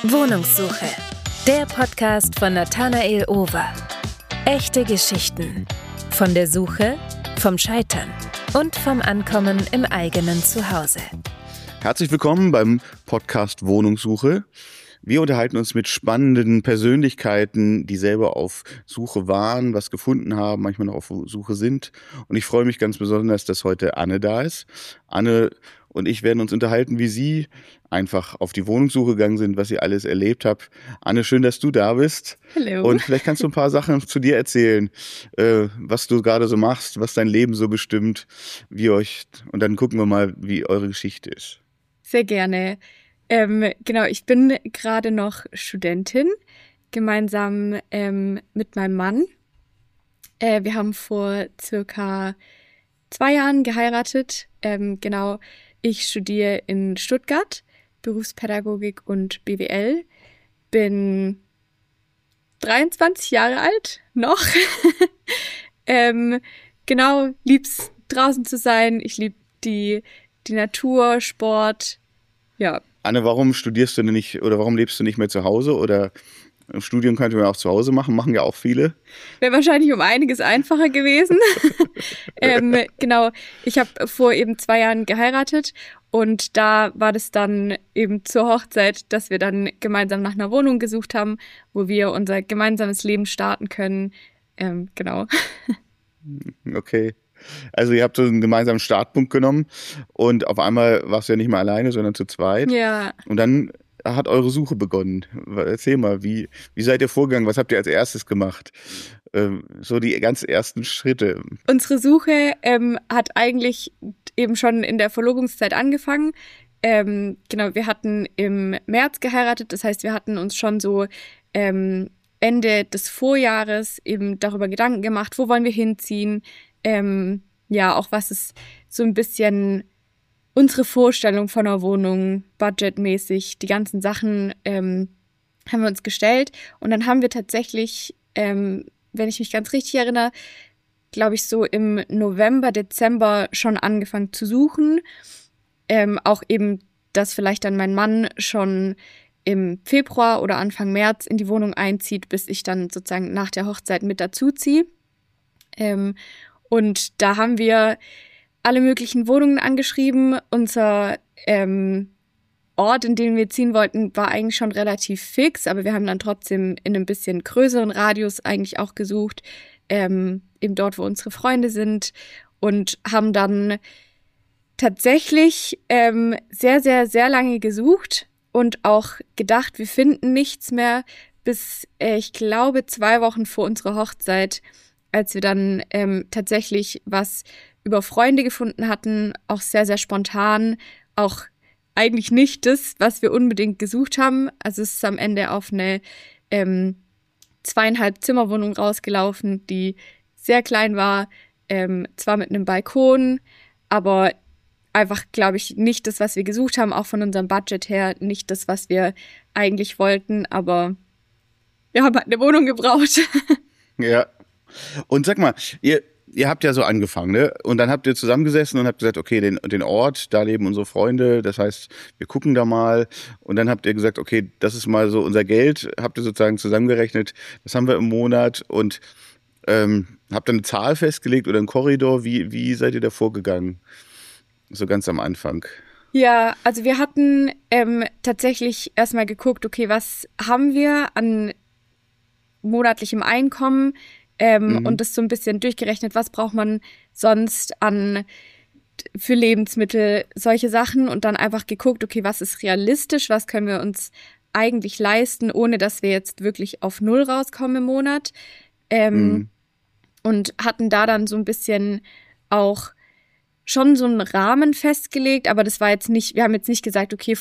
Wohnungssuche, der Podcast von Nathanael Over. Echte Geschichten von der Suche, vom Scheitern und vom Ankommen im eigenen Zuhause. Herzlich willkommen beim Podcast Wohnungssuche. Wir unterhalten uns mit spannenden Persönlichkeiten, die selber auf Suche waren, was gefunden haben, manchmal noch auf Suche sind. Und ich freue mich ganz besonders, dass heute Anne da ist. Anne und ich werden uns unterhalten, wie sie einfach auf die Wohnungssuche gegangen sind, was sie alles erlebt hat. Anne, schön, dass du da bist. Hallo. Und vielleicht kannst du ein paar Sachen zu dir erzählen, was du gerade so machst, was dein Leben so bestimmt, und dann gucken wir mal, wie eure Geschichte ist. Sehr gerne. Genau, ich bin gerade noch Studentin, gemeinsam mit meinem Mann. Wir haben vor circa 2 Jahren geheiratet. Genau, ich studiere in Stuttgart Berufspädagogik und BWL. Bin 23 Jahre alt, noch. Genau, lieb's draußen zu sein. Ich liebe die Natur, Sport, ja. Anne, warum studierst du denn nicht oder warum lebst du nicht mehr zu Hause? Oder im Studium könnte man auch zu Hause machen ja auch viele. Wäre wahrscheinlich um einiges einfacher gewesen. Genau, ich habe vor eben 2 Jahren geheiratet und da war das dann eben zur Hochzeit, dass wir dann gemeinsam nach einer Wohnung gesucht haben, wo wir unser gemeinsames Leben starten können. Genau. Okay. Also ihr habt so einen gemeinsamen Startpunkt genommen und auf einmal warst du ja nicht mehr alleine, sondern zu zweit. Ja. Und dann hat eure Suche begonnen. Erzähl mal, wie seid ihr vorgegangen? Was habt ihr als erstes gemacht? So die ganz ersten Schritte. Unsere Suche hat eigentlich eben schon in der Verlobungszeit angefangen. Genau, wir hatten im März geheiratet. Das heißt, wir hatten uns schon so Ende des Vorjahres eben darüber Gedanken gemacht, wo wollen wir hinziehen? Ja, auch was ist so ein bisschen unsere Vorstellung von einer Wohnung, budgetmäßig, die ganzen Sachen haben wir uns gestellt. Und dann haben wir tatsächlich, wenn ich mich ganz richtig erinnere, glaube ich so im November, Dezember schon angefangen zu suchen. Auch eben, dass vielleicht dann mein Mann schon im Februar oder Anfang März in die Wohnung einzieht, bis ich dann sozusagen nach der Hochzeit mit dazuziehe. Und da haben wir alle möglichen Wohnungen angeschrieben. Unser Ort, in den wir ziehen wollten, war eigentlich schon relativ fix, aber wir haben dann trotzdem in einem bisschen größeren Radius eigentlich auch gesucht, eben dort, wo unsere Freunde sind, und haben dann tatsächlich sehr, sehr, sehr lange gesucht und auch gedacht, wir finden nichts mehr, bis ich glaube 2 Wochen vor unserer Hochzeit, als wir dann tatsächlich was über Freunde gefunden hatten, auch sehr, sehr spontan, auch eigentlich nicht das, was wir unbedingt gesucht haben. Also es ist am Ende auf eine 2,5 Zimmerwohnung rausgelaufen, die sehr klein war, zwar mit einem Balkon, aber einfach, glaube ich, nicht das, was wir gesucht haben, auch von unserem Budget her nicht das, was wir eigentlich wollten, aber wir haben halt eine Wohnung gebraucht. Ja. Und sag mal, ihr habt ja so angefangen, ne? Und dann habt ihr zusammengesessen und habt gesagt, okay, den Ort, da leben unsere Freunde, das heißt, wir gucken da mal. Und dann habt ihr gesagt, okay, das ist mal so unser Geld, habt ihr sozusagen zusammengerechnet, das haben wir im Monat, und habt dann eine Zahl festgelegt oder einen Korridor. Wie seid ihr da vorgegangen? So ganz am Anfang. Ja, also wir hatten tatsächlich erstmal geguckt, okay, was haben wir an monatlichem Einkommen, und das so ein bisschen durchgerechnet, was braucht man sonst für Lebensmittel, solche Sachen, und dann einfach geguckt, okay, was ist realistisch, was können wir uns eigentlich leisten, ohne dass wir jetzt wirklich auf 0 rauskommen im Monat, und hatten da dann so ein bisschen auch schon so einen Rahmen festgelegt, aber das war jetzt nicht, wir haben jetzt nicht gesagt, okay,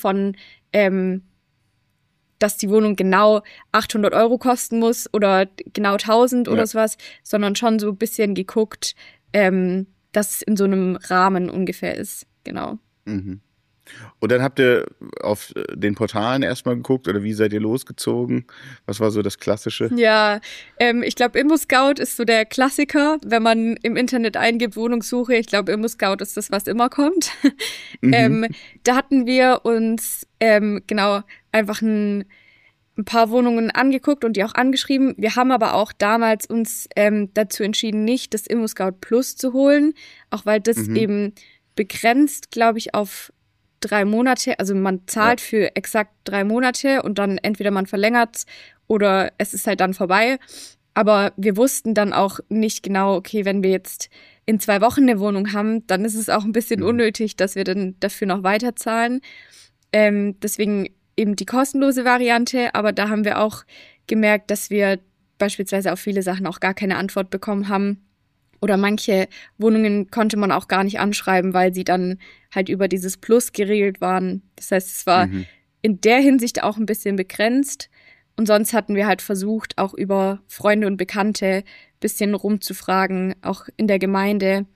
dass die Wohnung genau 800 € kosten muss oder genau 1000 oder sowas, sondern schon so ein bisschen geguckt, dass es in so einem Rahmen ungefähr ist, genau. Mhm. Und dann habt ihr auf den Portalen erstmal geguckt, oder wie seid ihr losgezogen? Was war so das Klassische? Ja, ich glaube, ImmoScout ist so der Klassiker, wenn man im Internet eingibt, Wohnungssuche. Ich glaube, ImmoScout ist das, was immer kommt. Da hatten wir uns genau einfach ein ein paar Wohnungen angeguckt und die auch angeschrieben. Wir haben aber auch damals uns dazu entschieden, nicht das ImmoScout Plus zu holen, auch weil das eben begrenzt, glaube ich, auf 3 Monate. Also man zahlt für exakt 3 Monate und dann entweder man verlängert's oder es ist halt dann vorbei. Aber wir wussten dann auch nicht genau, okay, wenn wir jetzt in 2 Wochen eine Wohnung haben, dann ist es auch ein bisschen unnötig, dass wir dann dafür noch weiterzahlen. Deswegen eben die kostenlose Variante. Aber da haben wir auch gemerkt, dass wir beispielsweise auf viele Sachen auch gar keine Antwort bekommen haben. Oder manche Wohnungen konnte man auch gar nicht anschreiben, weil sie dann halt über dieses Plus geregelt waren. Das heißt, es war in der Hinsicht auch ein bisschen begrenzt. Und sonst hatten wir halt versucht, auch über Freunde und Bekannte ein bisschen rumzufragen, auch in der Gemeinde,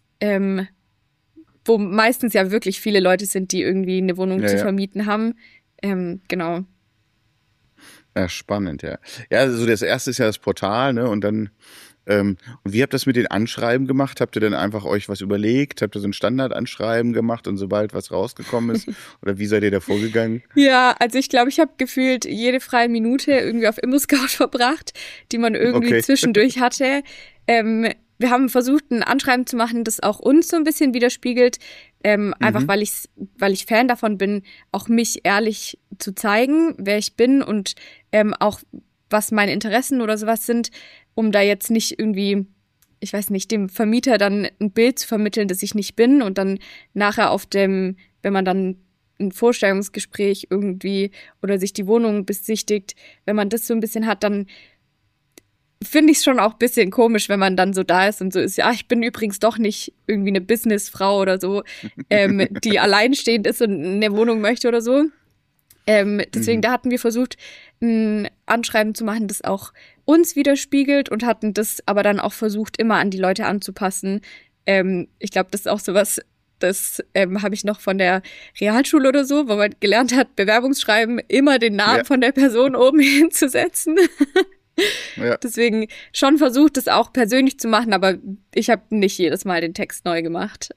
wo meistens ja wirklich viele Leute sind, die irgendwie eine Wohnung zu vermieten haben. Genau. Ja, spannend, ja. Ja, also das erste ist ja das Portal, ne? Und dann und wie habt ihr das mit den Anschreiben gemacht? Habt ihr dann einfach euch was überlegt? Habt ihr so ein Standardanschreiben gemacht und sobald was rausgekommen ist? Oder wie seid ihr da vorgegangen? Ja, also ich glaube, ich habe gefühlt jede freie Minute irgendwie auf ImmoScout verbracht, die man irgendwie zwischendurch hatte. Wir haben versucht, ein Anschreiben zu machen, das auch uns so ein bisschen widerspiegelt. Einfach weil ich Fan davon bin, auch mich ehrlich zu zeigen, wer ich bin und auch was meine Interessen oder sowas sind, um da jetzt nicht irgendwie, ich weiß nicht, dem Vermieter dann ein Bild zu vermitteln, das ich nicht bin und dann nachher wenn man dann ein Vorstellungsgespräch irgendwie oder sich die Wohnung besichtigt, wenn man das so ein bisschen hat, dann finde ich es schon auch ein bisschen komisch, wenn man dann so da ist und so ist, ja, ich bin übrigens doch nicht irgendwie eine Businessfrau oder so, die alleinstehend ist und eine Wohnung möchte oder so. Deswegen, da hatten wir versucht, ein Anschreiben zu machen, das auch uns widerspiegelt und hatten das aber dann auch versucht, immer an die Leute anzupassen. Ich glaube, das ist auch sowas, das habe ich noch von der Realschule oder so, wo man gelernt hat, Bewerbungsschreiben immer den Namen von der Person oben hinzusetzen. Deswegen schon versucht, das auch persönlich zu machen, aber ich habe nicht jedes Mal den Text neu gemacht.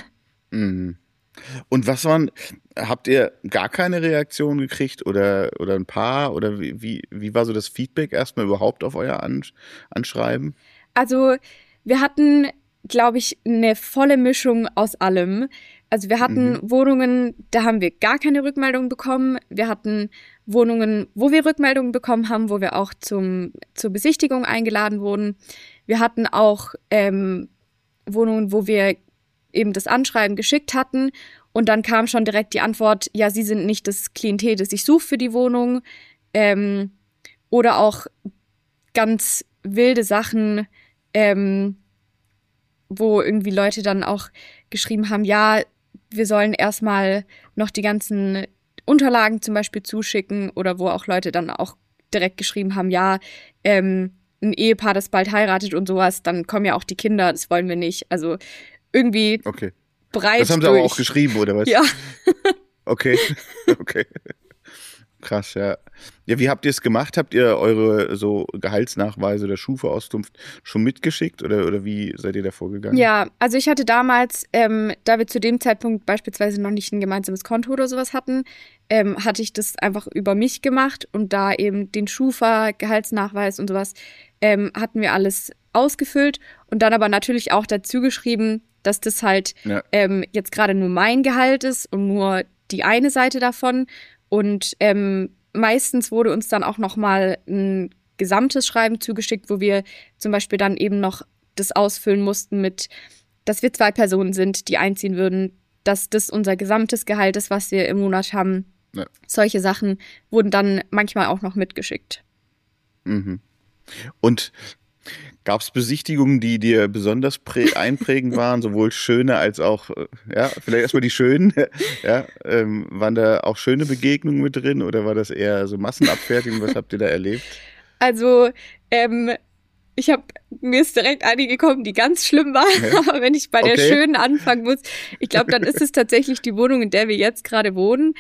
Und habt ihr gar keine Reaktion gekriegt oder ein paar? Oder wie war so das Feedback erstmal überhaupt auf euer Anschreiben? Also wir hatten, glaube ich, eine volle Mischung aus allem. Also wir hatten Wohnungen, da haben wir gar keine Rückmeldung bekommen. Wir hatten Wohnungen, wo wir Rückmeldungen bekommen haben, wo wir auch zur Besichtigung eingeladen wurden. Wir hatten auch Wohnungen, wo wir eben das Anschreiben geschickt hatten und dann kam schon direkt die Antwort, ja, Sie sind nicht das Klientel, das ich suche für die Wohnung. Oder auch ganz wilde Sachen, wo irgendwie Leute dann auch geschrieben haben, ja, wir sollen erstmal noch die ganzen Unterlagen zum Beispiel zuschicken oder wo auch Leute dann auch direkt geschrieben haben, ja, ein Ehepaar, das bald heiratet und sowas, dann kommen ja auch die Kinder, das wollen wir nicht. Also irgendwie breit. Das haben sie aber auch geschrieben, oder was? Ja. Okay. Krass, ja. Ja, wie habt ihr es gemacht? Habt ihr eure so Gehaltsnachweise oder Schufa-Auskunft schon mitgeschickt oder wie seid ihr da vorgegangen? Ja, also ich hatte damals, da wir zu dem Zeitpunkt beispielsweise noch nicht ein gemeinsames Konto oder sowas hatten, hatte ich das einfach über mich gemacht und da eben den Schufa, Gehaltsnachweis und sowas, hatten wir alles ausgefüllt und dann aber natürlich auch dazu geschrieben, dass das halt jetzt gerade nur mein Gehalt ist und nur die eine Seite davon. Und meistens wurde uns dann auch nochmal ein gesamtes Schreiben zugeschickt, wo wir zum Beispiel dann eben noch das ausfüllen mussten mit, dass wir 2 Personen sind, die einziehen würden, dass das unser gesamtes Gehalt ist, was wir im Monat haben. Ja. Solche Sachen wurden dann manchmal auch noch mitgeschickt. Und gab es Besichtigungen, die dir besonders einprägend waren, sowohl schöne als auch, vielleicht erstmal die schönen, waren da auch schöne Begegnungen mit drin oder war das eher so Massenabfertigung? Was habt ihr da erlebt? Also, mir ist direkt eine gekommen, die ganz schlimm war, aber wenn ich bei der schönen anfangen muss, ich glaube, dann ist es tatsächlich die Wohnung, in der wir jetzt gerade wohnen.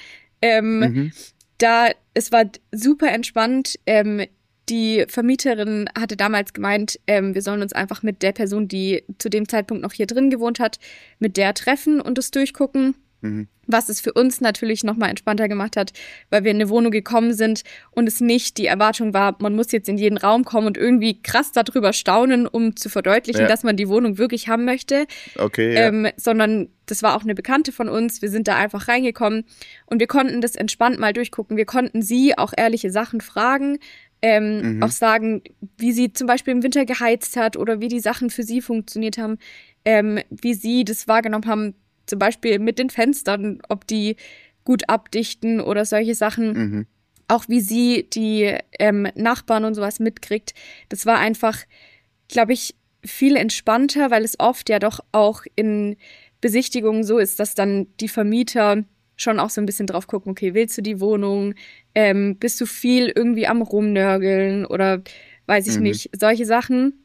Es war super entspannt. Die Vermieterin hatte damals gemeint, wir sollen uns einfach mit der Person, die zu dem Zeitpunkt noch hier drin gewohnt hat, mit der treffen und das durchgucken. Was es für uns natürlich nochmal entspannter gemacht hat, weil wir in eine Wohnung gekommen sind und es nicht die Erwartung war, man muss jetzt in jeden Raum kommen und irgendwie krass darüber staunen, um zu verdeutlichen, dass man die Wohnung wirklich haben möchte. Okay, ja. Sondern das war auch eine Bekannte von uns. Wir sind da einfach reingekommen und wir konnten das entspannt mal durchgucken. Wir konnten sie auch ehrliche Sachen fragen, auch sagen, wie sie zum Beispiel im Winter geheizt hat oder wie die Sachen für sie funktioniert haben, wie sie das wahrgenommen haben, zum Beispiel mit den Fenstern, ob die gut abdichten oder solche Sachen. Auch wie sie die Nachbarn und sowas mitkriegt. Das war einfach, glaube ich, viel entspannter, weil es oft ja doch auch in Besichtigungen so ist, dass dann die Vermieter schon auch so ein bisschen drauf gucken, okay, willst du die Wohnung? Bist du viel irgendwie am Rumnörgeln oder weiß ich nicht, solche Sachen.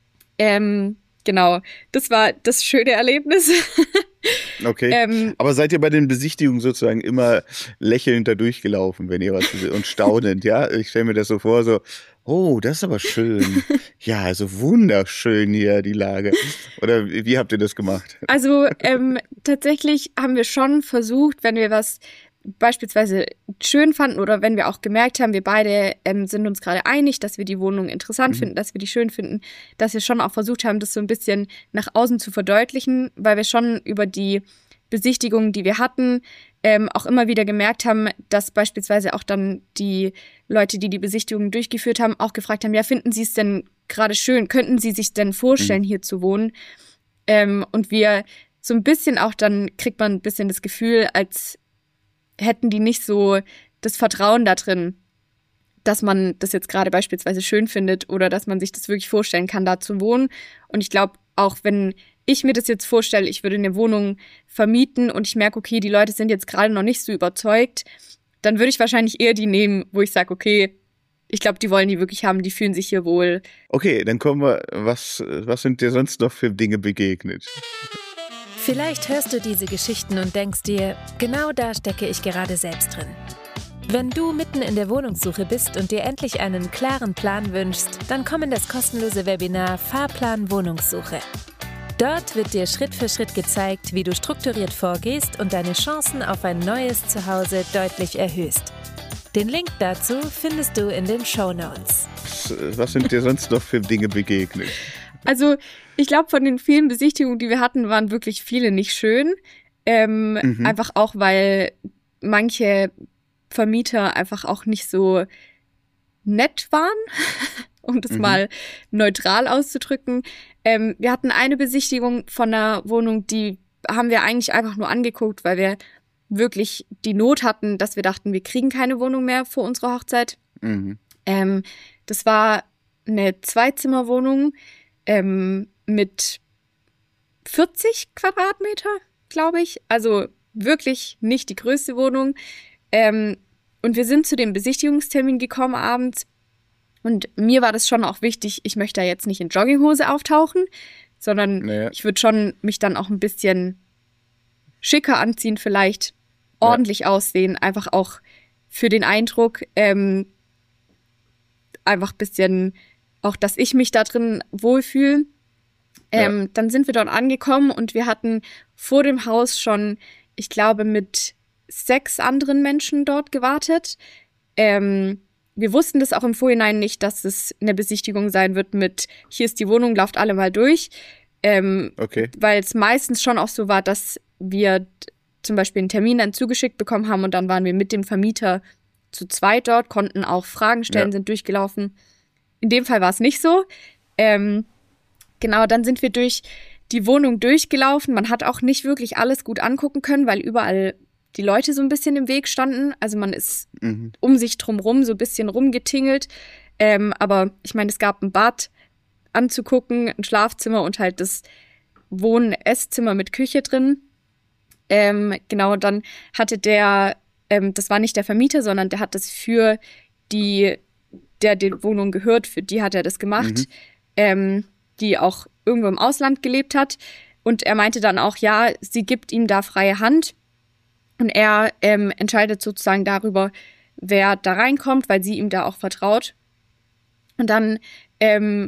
Genau, das war das schöne Erlebnis. Okay, aber seid ihr bei den Besichtigungen sozusagen immer lächelnd da durchgelaufen, wenn ihr was und staunend, ja? Ich stelle mir das so vor, so, oh, das ist aber schön. Ja, also wunderschön hier die Lage. Oder wie habt ihr das gemacht? Also tatsächlich haben wir schon versucht, wenn wir was beispielsweise schön fanden oder wenn wir auch gemerkt haben, wir beide sind uns gerade einig, dass wir die Wohnung interessant finden, dass wir die schön finden, dass wir schon auch versucht haben, das so ein bisschen nach außen zu verdeutlichen, weil wir schon über die Besichtigungen, die wir hatten, auch immer wieder gemerkt haben, dass beispielsweise auch dann die Leute, die die Besichtigungen durchgeführt haben, auch gefragt haben, ja, finden Sie es denn gerade schön? Könnten Sie sich denn vorstellen, hier zu wohnen? Und wir so ein bisschen auch, dann kriegt man ein bisschen das Gefühl, als hätten die nicht so das Vertrauen da drin, dass man das jetzt gerade beispielsweise schön findet oder dass man sich das wirklich vorstellen kann, da zu wohnen. Und ich glaube, auch wenn ich mir das jetzt vorstelle, ich würde eine Wohnung vermieten und ich merke, okay, die Leute sind jetzt gerade noch nicht so überzeugt, dann würde ich wahrscheinlich eher die nehmen, wo ich sage, okay, ich glaube, die wollen die wirklich haben, die fühlen sich hier wohl. Okay, dann kommen wir, was sind dir sonst noch für Dinge begegnet? Vielleicht hörst du diese Geschichten und denkst dir, genau da stecke ich gerade selbst drin. Wenn du mitten in der Wohnungssuche bist und dir endlich einen klaren Plan wünschst, dann komm in das kostenlose Webinar Fahrplan Wohnungssuche. Dort wird dir Schritt für Schritt gezeigt, wie du strukturiert vorgehst und deine Chancen auf ein neues Zuhause deutlich erhöhst. Den Link dazu findest du in den Shownotes. Was sind dir sonst noch für Dinge begegnet? Also ich glaube, von den vielen Besichtigungen, die wir hatten, waren wirklich viele nicht schön. Einfach auch, weil manche Vermieter einfach auch nicht so nett waren, um das mal neutral auszudrücken. Wir hatten eine Besichtigung von einer Wohnung, die haben wir eigentlich einfach nur angeguckt, weil wir wirklich die Not hatten, dass wir dachten, wir kriegen keine Wohnung mehr vor unserer Hochzeit. Das war eine Zweizimmerwohnung mit 40 Quadratmeter, glaube ich. Also wirklich nicht die größte Wohnung. Und wir sind zu dem Besichtigungstermin gekommen abends. Und mir war das schon auch wichtig, ich möchte da jetzt nicht in Jogginghose auftauchen, sondern ich würde schon mich dann auch ein bisschen schicker anziehen, vielleicht ordentlich aussehen, einfach auch für den Eindruck, einfach ein bisschen auch, dass ich mich da drin wohlfühle. Dann sind wir dort angekommen und wir hatten vor dem Haus schon, ich glaube, mit 6 anderen Menschen dort gewartet. Wir wussten das auch im Vorhinein nicht, dass es eine Besichtigung sein wird mit, hier ist die Wohnung, lauft alle mal durch. Weil es meistens schon auch so war, dass wir zum Beispiel einen Termin dann zugeschickt bekommen haben und dann waren wir mit dem Vermieter zu zweit dort, konnten auch Fragen stellen, sind durchgelaufen. In dem Fall war es nicht so. Genau, dann sind wir durch die Wohnung durchgelaufen. Man hat auch nicht wirklich alles gut angucken können, weil überall die Leute so ein bisschen im Weg standen. Also man ist um sich drumrum so ein bisschen rumgetingelt. Aber ich meine, es gab ein Bad anzugucken, ein Schlafzimmer und halt das Wohn-Esszimmer mit Küche drin. Genau, dann hatte der, das war nicht der Vermieter, sondern der hat das für die Wohnung gehört, für die hat er das gemacht, die auch irgendwo im Ausland gelebt hat. Und er meinte dann auch, ja, sie gibt ihm da freie Hand. Und er entscheidet sozusagen darüber, wer da reinkommt, weil sie ihm da auch vertraut. Und dann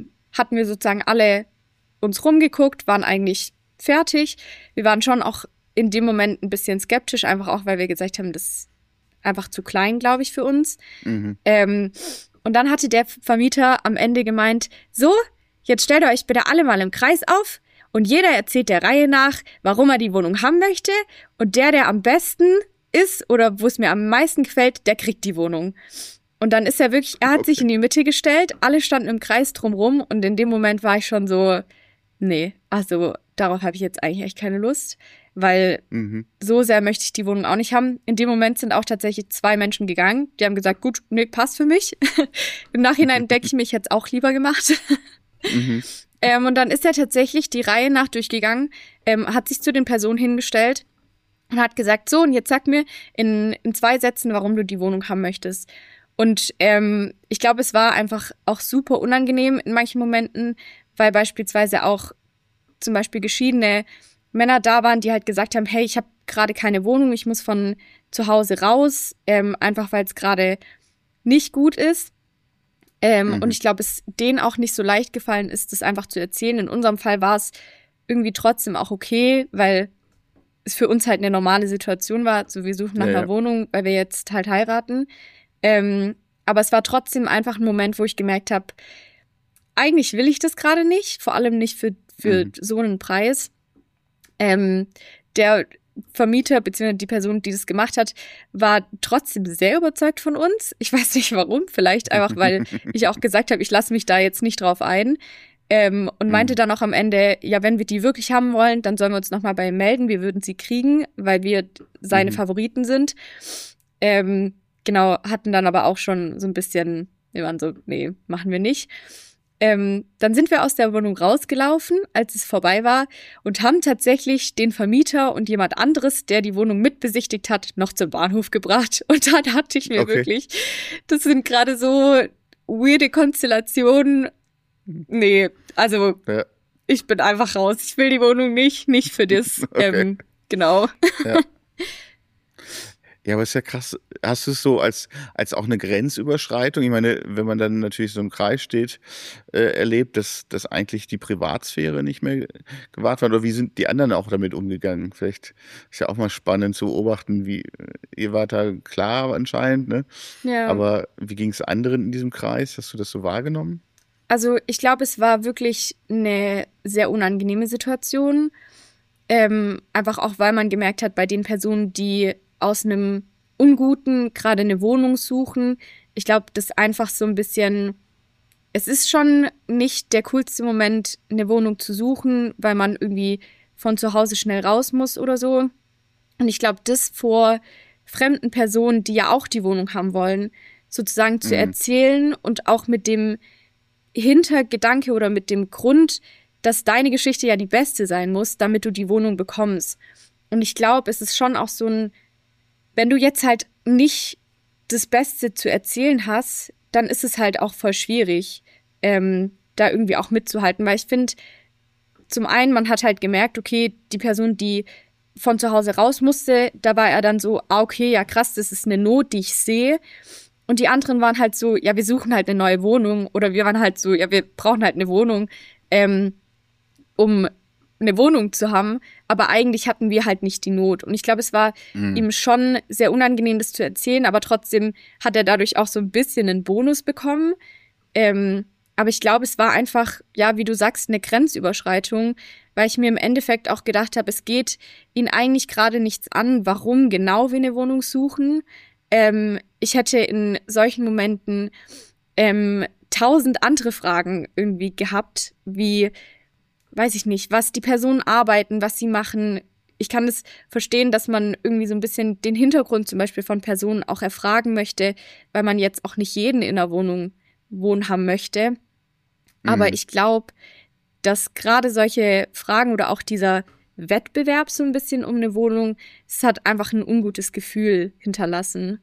hatten wir sozusagen alle uns rumgeguckt, waren eigentlich fertig. Wir waren schon auch in dem Moment ein bisschen skeptisch, einfach auch, weil wir gesagt haben, das ist einfach zu klein, glaube ich, für uns. Und dann hatte der Vermieter am Ende gemeint, so, jetzt stellt ihr euch bitte alle mal im Kreis auf und jeder erzählt der Reihe nach, warum er die Wohnung haben möchte und der am besten ist oder wo es mir am meisten gefällt, der kriegt die Wohnung. Und dann ist er hat sich in die Mitte gestellt, alle standen im Kreis drumrum und in dem Moment war ich schon so, nee, also darauf habe ich jetzt eigentlich echt keine Lust, weil so sehr möchte ich die Wohnung auch nicht haben. In dem Moment sind auch tatsächlich 2 Menschen gegangen, die haben gesagt, gut, nee, passt für mich. Im Nachhinein denke ich mir, ich hätte es auch lieber gemacht. Und dann ist er tatsächlich die Reihe nach durchgegangen, hat sich zu den Personen hingestellt und hat gesagt, so, und jetzt sag mir in 2 Sätzen, warum du die Wohnung haben möchtest. Und ich glaube, es war einfach auch super unangenehm in manchen Momenten, weil beispielsweise auch zum Beispiel geschiedene Männer da waren, die halt gesagt haben, hey, ich habe gerade keine Wohnung, ich muss von zu Hause raus, einfach weil es gerade nicht gut ist. Und ich glaube, es denen auch nicht so leicht gefallen ist, das einfach zu erzählen. In unserem Fall war es irgendwie trotzdem auch okay, weil es für uns halt eine normale Situation war. So, wir suchen nach einer Wohnung, weil wir jetzt halt heiraten. Aber es war trotzdem einfach ein Moment, wo ich gemerkt habe, eigentlich will ich das gerade nicht, vor allem nicht für so einen Preis. Der Vermieter bzw. die Person, die das gemacht hat, war trotzdem sehr überzeugt von uns. Ich weiß nicht warum, vielleicht einfach, weil ich auch gesagt habe, ich lasse mich da jetzt nicht drauf ein. Und meinte dann auch am Ende, ja, wenn wir die wirklich haben wollen, dann sollen wir uns nochmal bei ihm melden, wir würden sie kriegen, weil wir seine Favoriten sind. Genau, hatten dann aber auch schon so ein bisschen, wir waren so, nee, machen wir nicht. Dann sind wir aus der Wohnung rausgelaufen, als es vorbei war und haben tatsächlich den Vermieter und jemand anderes, der die Wohnung mitbesichtigt hat, noch zum Bahnhof gebracht. Und da dachte ich mir wirklich, das sind gerade so weirde Konstellationen. Nee, also ich bin einfach raus. Ich will die Wohnung nicht für das. Genau. Ja. Ja, aber ist ja krass. Hast du es so als auch eine Grenzüberschreitung? Ich meine, wenn man dann natürlich so im Kreis steht, erlebt, dass eigentlich die Privatsphäre nicht mehr gewahrt wird. Oder wie sind die anderen auch damit umgegangen? Vielleicht ist ja auch mal spannend zu beobachten, wie ihr wart da klar anscheinend, ne? Ja. Aber wie ging es anderen in diesem Kreis? Hast du das so wahrgenommen? Also ich glaube, es war wirklich eine sehr unangenehme Situation. Einfach auch, weil man gemerkt hat, bei den Personen, die aus einem Unguten gerade eine Wohnung suchen. Ich glaube, das einfach so ein bisschen, es ist schon nicht der coolste Moment, eine Wohnung zu suchen, weil man irgendwie von zu Hause schnell raus muss oder so. Und ich glaube, das vor fremden Personen, die ja auch die Wohnung haben wollen, sozusagen zu erzählen und auch mit dem Hintergedanke oder mit dem Grund, dass deine Geschichte ja die beste sein muss, damit du die Wohnung bekommst. Und ich glaube, es ist schon auch so ein, wenn du jetzt halt nicht das Beste zu erzählen hast, dann ist es halt auch voll schwierig, da irgendwie auch mitzuhalten. Weil ich finde, zum einen, man hat halt gemerkt, okay, die Person, die von zu Hause raus musste, da war er dann so, okay, ja krass, das ist eine Not, die ich sehe. Und die anderen waren halt so, ja, wir suchen halt eine neue Wohnung. Oder wir waren halt so, ja, wir brauchen halt eine Wohnung, um eine Wohnung zu haben, aber eigentlich hatten wir halt nicht die Not. Und ich glaube, es war ihm schon sehr unangenehm, das zu erzählen, aber trotzdem hat er dadurch auch so ein bisschen einen Bonus bekommen. Aber ich glaube, es war einfach, ja, wie du sagst, eine Grenzüberschreitung, weil ich mir im Endeffekt auch gedacht habe, es geht ihn eigentlich gerade nichts an, warum genau wir eine Wohnung suchen. Ich hätte in solchen Momenten 1000 andere Fragen irgendwie gehabt, wie weiß ich nicht, was die Personen arbeiten, was sie machen. Ich kann es verstehen, dass man irgendwie so ein bisschen den Hintergrund zum Beispiel von Personen auch erfragen möchte, weil man jetzt auch nicht jeden in der Wohnung wohnen haben möchte. Aber ich glaube, dass gerade solche Fragen oder auch dieser Wettbewerb so ein bisschen um eine Wohnung, es hat einfach ein ungutes Gefühl hinterlassen.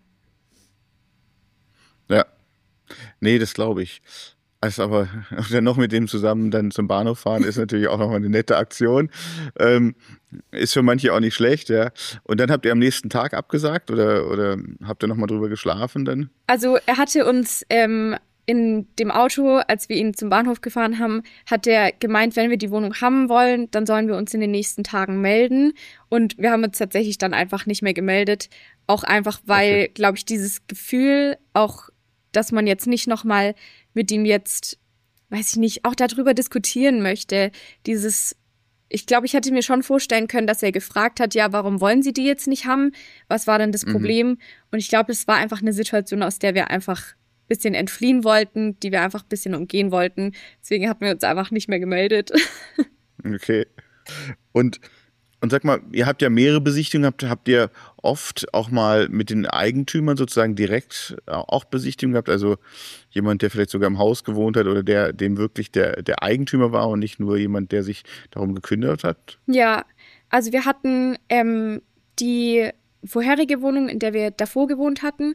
Ja, nee, das glaube ich. Also aber dann noch mit dem zusammen dann zum Bahnhof fahren, ist natürlich auch nochmal eine nette Aktion. Ist für manche auch nicht schlecht, ja. Und dann habt ihr am nächsten Tag abgesagt oder habt ihr nochmal drüber geschlafen dann? Also er hatte uns in dem Auto, als wir ihn zum Bahnhof gefahren haben, hat er gemeint, wenn wir die Wohnung haben wollen, dann sollen wir uns in den nächsten Tagen melden. Und wir haben uns tatsächlich dann einfach nicht mehr gemeldet. Auch einfach, weil, glaube ich, dieses Gefühl, auch, dass man jetzt nicht nochmal mit ihm jetzt, weiß ich nicht, auch darüber diskutieren möchte. Ich glaube, ich hätte mir schon vorstellen können, dass er gefragt hat, ja, warum wollen Sie die jetzt nicht haben? Was war denn das Problem? Und ich glaube, es war einfach eine Situation, aus der wir einfach ein bisschen entfliehen wollten, die wir einfach ein bisschen umgehen wollten. Deswegen hatten wir uns einfach nicht mehr gemeldet. Okay. Und sag mal, ihr habt ja mehrere Besichtigungen, habt ihr oft auch mal mit den Eigentümern sozusagen direkt auch Besichtigungen gehabt? Also jemand, der vielleicht sogar im Haus gewohnt hat oder dem wirklich der Eigentümer war und nicht nur jemand, der sich darum gekümmert hat? Ja, also wir hatten die vorherige Wohnung, in der wir davor gewohnt hatten,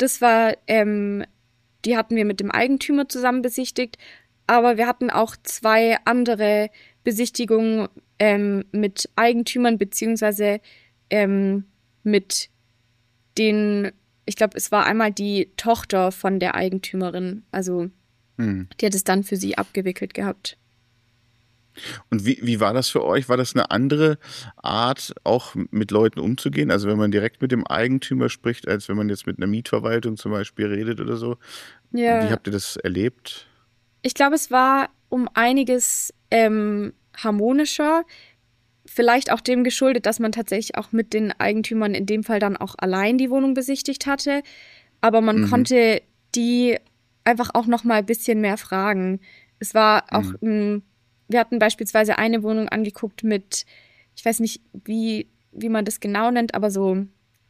die hatten wir mit dem Eigentümer zusammen besichtigt, aber wir hatten auch 2 andere Besichtigungen mit Eigentümern beziehungsweise mit ich glaube, es war einmal die Tochter von der Eigentümerin, also die hat es dann für sie abgewickelt gehabt. Und wie war das für euch? War das eine andere Art, auch mit Leuten umzugehen? Also wenn man direkt mit dem Eigentümer spricht, als wenn man jetzt mit einer Mietverwaltung zum Beispiel redet oder so? Ja. Wie habt ihr das erlebt? Ich glaube, es war um einiges harmonischer, vielleicht auch dem geschuldet, dass man tatsächlich auch mit den Eigentümern in dem Fall dann auch allein die Wohnung besichtigt hatte, aber man konnte die einfach auch noch mal ein bisschen mehr fragen. Es war auch, wir hatten beispielsweise eine Wohnung angeguckt mit, ich weiß nicht, wie man das genau nennt, aber so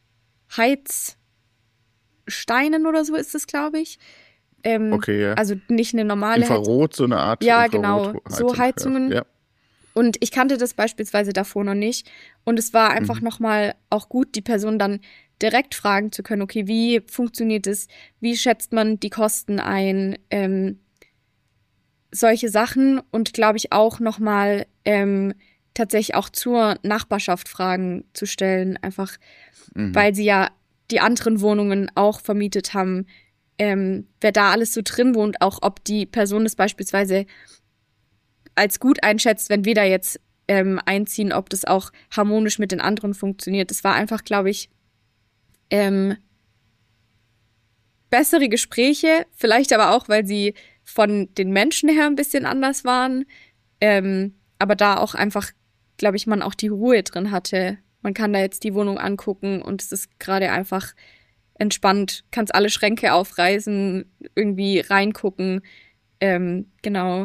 Heizsteinen oder so ist es, glaube ich. Okay, ja. Also nicht eine normale Infrarot, so eine Art Ja, Infrarot genau, so Heizungen. Ja. Und ich kannte das beispielsweise davor noch nicht. Und es war einfach nochmal auch gut, die Person dann direkt fragen zu können, okay, wie funktioniert es? Wie schätzt man die Kosten ein? Solche Sachen und glaube ich auch nochmal tatsächlich auch zur Nachbarschaft Fragen zu stellen, einfach weil sie ja die anderen Wohnungen auch vermietet haben, wer da alles so drin wohnt, auch ob die Person das beispielsweise als gut einschätzt, wenn wir da jetzt einziehen, ob das auch harmonisch mit den anderen funktioniert. Das war einfach, glaube ich, bessere Gespräche, vielleicht aber auch, weil sie von den Menschen her ein bisschen anders waren, aber da auch einfach, glaube ich, man auch die Ruhe drin hatte. Man kann da jetzt die Wohnung angucken und es ist gerade einfach entspannt, kannst alle Schränke aufreißen, irgendwie reingucken, genau.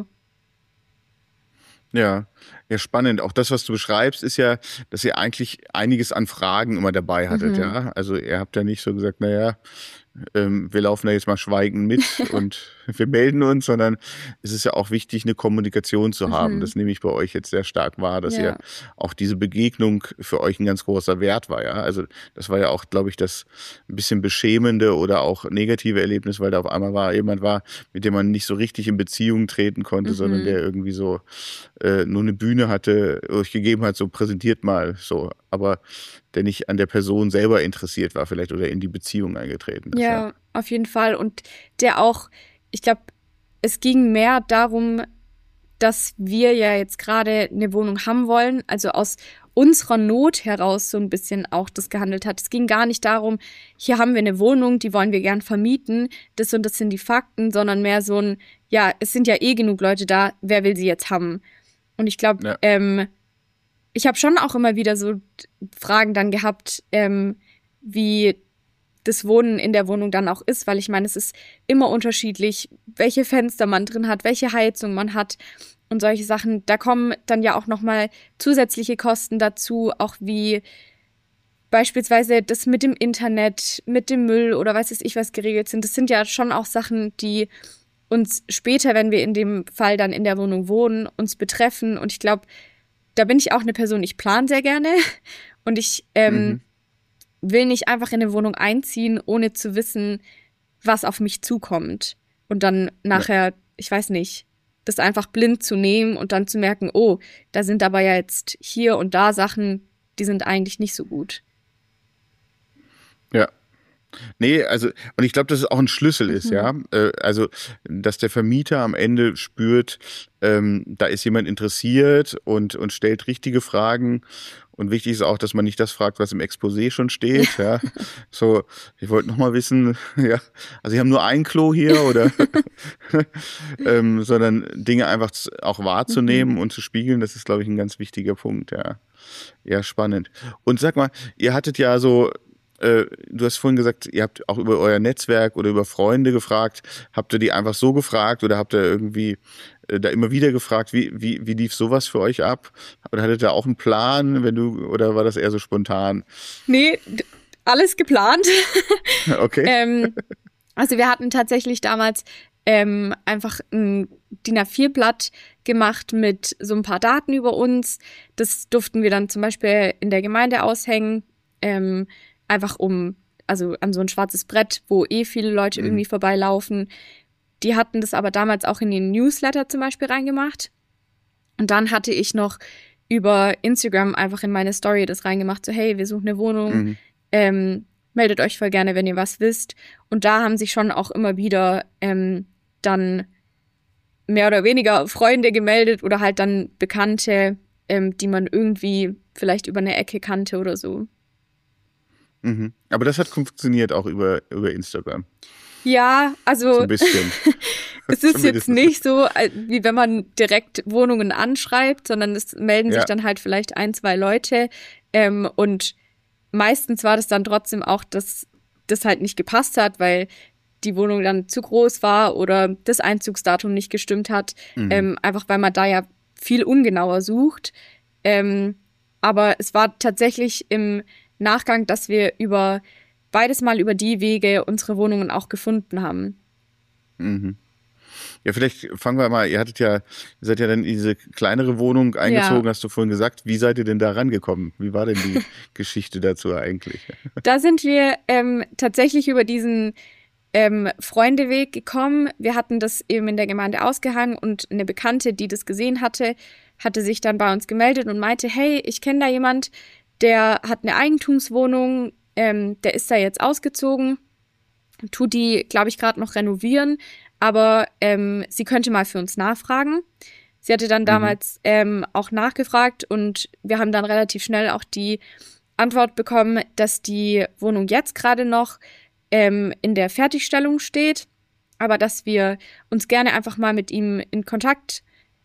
Ja, spannend. Auch das, was du beschreibst, ist ja, dass ihr eigentlich einiges an Fragen immer dabei hattet, ja. Also ihr habt ja nicht so gesagt, naja, wir laufen da jetzt mal schweigend mit und wir melden uns, sondern es ist ja auch wichtig, eine Kommunikation zu haben. Das nehme ich bei euch jetzt sehr stark wahr, dass ihr auch diese Begegnung für euch ein ganz großer Wert war, ja. Also das war ja auch, glaube ich, das ein bisschen beschämende oder auch negative Erlebnis, weil da auf einmal jemand war, mit dem man nicht so richtig in Beziehung treten konnte, sondern der irgendwie so nur eine Bühne hatte, euch gegeben hat, so präsentiert mal so, aber der nicht an der Person selber interessiert war vielleicht oder in die Beziehung eingetreten ist. Ja, auf jeden Fall. Und der auch, ich glaube, es ging mehr darum, dass wir ja jetzt gerade eine Wohnung haben wollen, also aus unserer Not heraus so ein bisschen auch das gehandelt hat. Es ging gar nicht darum, hier haben wir eine Wohnung, die wollen wir gern vermieten, das und das sind die Fakten, sondern mehr so ein, ja, es sind ja eh genug Leute da, wer will sie jetzt haben? Und ich glaube, ich habe schon auch immer wieder so Fragen dann gehabt, wie das Wohnen in der Wohnung dann auch ist, weil ich meine, es ist immer unterschiedlich, welche Fenster man drin hat, welche Heizung man hat und solche Sachen. Da kommen dann ja auch nochmal zusätzliche Kosten dazu, auch wie beispielsweise das mit dem Internet, mit dem Müll oder weiß ich was geregelt sind. Das sind ja schon auch Sachen, die uns später, wenn wir in dem Fall dann in der Wohnung wohnen, uns betreffen. Und ich glaube, da bin ich auch eine Person, ich plane sehr gerne und ich will nicht einfach in eine Wohnung einziehen, ohne zu wissen, was auf mich zukommt. Und dann nachher, ich weiß nicht, das einfach blind zu nehmen und dann zu merken, oh, da sind aber ja jetzt hier und da Sachen, die sind eigentlich nicht so gut. Ja. Nee, also, und ich glaube, dass es auch ein Schlüssel ist, ja. Also, dass der Vermieter am Ende spürt, da ist jemand interessiert und stellt richtige Fragen. Und wichtig ist auch, dass man nicht das fragt, was im Exposé schon steht, ja. So, ich wollte noch mal wissen, ja, also Sie haben nur ein Klo hier oder, sondern Dinge einfach auch wahrzunehmen und zu spiegeln, das ist, glaube ich, ein ganz wichtiger Punkt, ja. Ja, spannend. Und sag mal, ihr hattet ja so, du hast vorhin gesagt, ihr habt auch über euer Netzwerk oder über Freunde gefragt. Habt ihr die einfach so gefragt oder habt ihr irgendwie da immer wieder gefragt, wie lief sowas für euch ab? Oder hattet ihr auch einen Plan, oder war das eher so spontan? Nee, alles geplant. Okay. Also wir hatten tatsächlich damals einfach ein DIN A4-Blatt gemacht mit so ein paar Daten über uns. Das durften wir dann zum Beispiel in der Gemeinde aushängen. Einfach also an so ein schwarzes Brett, wo viele Leute irgendwie vorbeilaufen. Die hatten das aber damals auch in den Newsletter zum Beispiel reingemacht. Und dann hatte ich noch über Instagram einfach in meine Story das reingemacht, so hey, wir suchen eine Wohnung, meldet euch voll gerne, wenn ihr was wisst. Und da haben sich schon auch immer wieder dann mehr oder weniger Freunde gemeldet oder halt dann Bekannte, die man irgendwie vielleicht über eine Ecke kannte oder so. Aber das hat funktioniert auch über Instagram. Ja, also so ein bisschen. Es ist jetzt nicht so, wie wenn man direkt Wohnungen anschreibt, sondern es melden sich dann halt vielleicht 1, 2 Leute. Und meistens war das dann trotzdem auch, dass das halt nicht gepasst hat, weil die Wohnung dann zu groß war oder das Einzugsdatum nicht gestimmt hat. Einfach weil man da ja viel ungenauer sucht. Aber es war tatsächlich im Nachgang, dass wir beides Mal über die Wege unsere Wohnungen auch gefunden haben. Ja, vielleicht fangen wir mal, ihr seid ja dann in diese kleinere Wohnung eingezogen, hast du vorhin gesagt. Wie seid ihr denn da rangekommen? Wie war denn die Geschichte dazu eigentlich? Da sind wir tatsächlich über diesen Freundeweg gekommen. Wir hatten das eben in der Gemeinde ausgehangen und eine Bekannte, die das gesehen hatte sich dann bei uns gemeldet und meinte, hey, ich kenne da jemand, der hat eine Eigentumswohnung, der ist da jetzt ausgezogen, tut die, glaube ich, gerade noch renovieren, aber sie könnte mal für uns nachfragen. Sie hatte dann damals auch nachgefragt und wir haben dann relativ schnell auch die Antwort bekommen, dass die Wohnung jetzt gerade noch in der Fertigstellung steht, aber dass wir uns gerne einfach mal mit ihm in Kontakt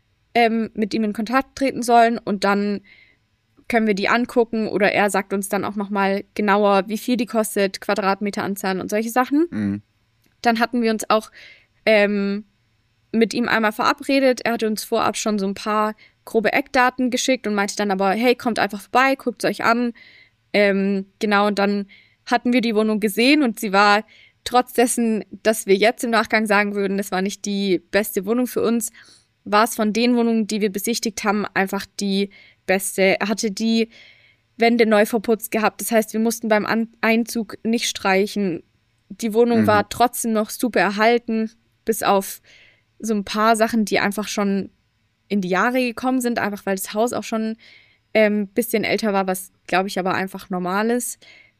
treten sollen und dann können wir die angucken oder er sagt uns dann auch nochmal genauer, wie viel die kostet, Quadratmeteranzahl und solche Sachen. Dann hatten wir uns auch mit ihm einmal verabredet. Er hatte uns vorab schon so ein paar grobe Eckdaten geschickt und meinte dann aber, hey, kommt einfach vorbei, guckt es euch an. Genau, und dann hatten wir die Wohnung gesehen und sie war trotz dessen, dass wir jetzt im Nachgang sagen würden, das war nicht die beste Wohnung für uns, war es von den Wohnungen, die wir besichtigt haben, einfach die beste. Er hatte die Wände neu verputzt gehabt. Das heißt, wir mussten beim Einzug nicht streichen. Die Wohnung war trotzdem noch super erhalten, bis auf so ein paar Sachen, die einfach schon in die Jahre gekommen sind, einfach weil das Haus auch schon ein bisschen älter war, was, glaube ich, aber einfach normal ist.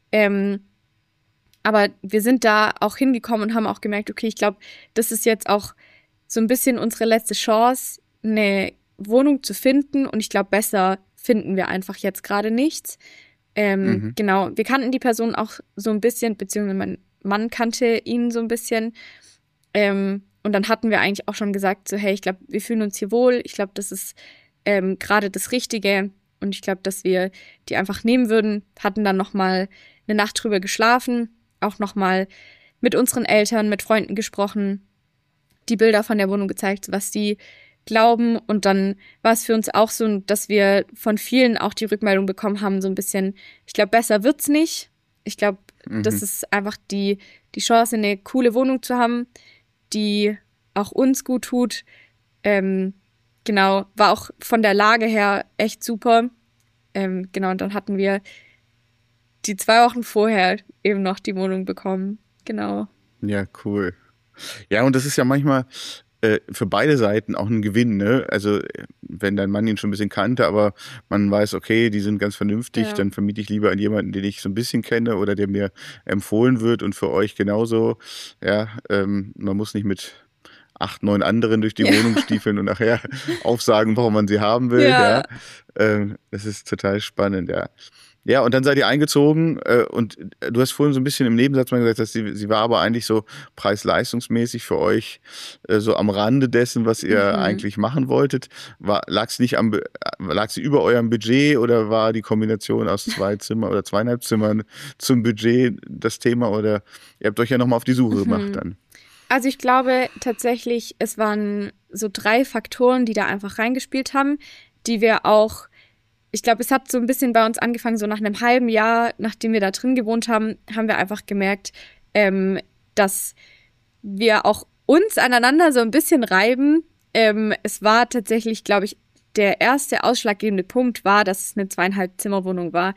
Aber wir sind da auch hingekommen und haben auch gemerkt, okay, ich glaube, das ist jetzt auch so ein bisschen unsere letzte Chance, eine Wohnung zu finden. Und ich glaube, besser finden wir einfach jetzt gerade nichts. Genau, wir kannten die Person auch so ein bisschen, beziehungsweise mein Mann kannte ihn so ein bisschen. Und dann hatten wir eigentlich auch schon gesagt, so hey, ich glaube, wir fühlen uns hier wohl. Ich glaube, das ist gerade das Richtige. Und ich glaube, dass wir die einfach nehmen würden. Hatten dann nochmal eine Nacht drüber geschlafen. Auch nochmal mit unseren Eltern, mit Freunden gesprochen. Die Bilder von der Wohnung gezeigt, was die glauben. Und dann war es für uns auch so, dass wir von vielen auch die Rückmeldung bekommen haben, so ein bisschen, ich glaube, besser wird's nicht. Ich glaube, das ist einfach die Chance, eine coole Wohnung zu haben, die auch uns gut tut. Genau, war auch von der Lage her echt super. Genau, und dann hatten wir die 2 Wochen vorher eben noch die Wohnung bekommen. Genau. Ja, cool. Ja, und das ist ja manchmal, für beide Seiten auch ein Gewinn, ne? Also wenn dein Mann ihn schon ein bisschen kannte, aber man weiß, okay, die sind ganz vernünftig, dann vermiete ich lieber an jemanden, den ich so ein bisschen kenne oder der mir empfohlen wird und für euch genauso. Ja, man muss nicht mit 8, 9 anderen durch die Wohnung stiefeln und nachher aufsagen, warum man sie haben will. Ja. Das ist total spannend, ja. Ja, und dann seid ihr eingezogen und du hast vorhin so ein bisschen im Nebensatz mal gesagt, dass sie war aber eigentlich so preis-leistungsmäßig für euch so am Rande dessen, was ihr eigentlich machen wolltet. Lag sie über eurem Budget oder war die Kombination aus 2 Zimmer oder 2,5 Zimmern zum Budget das Thema oder ihr habt euch ja nochmal auf die Suche gemacht dann? Also ich glaube tatsächlich, es waren so 3 Faktoren, die da einfach reingespielt haben, die wir auch, ich glaube, es hat so ein bisschen bei uns angefangen, so nach einem halben Jahr, nachdem wir da drin gewohnt haben, haben wir einfach gemerkt, dass wir auch uns aneinander so ein bisschen reiben. Es war tatsächlich, glaube ich, der erste ausschlaggebende Punkt war, dass es eine 2,5 Zimmerwohnung war,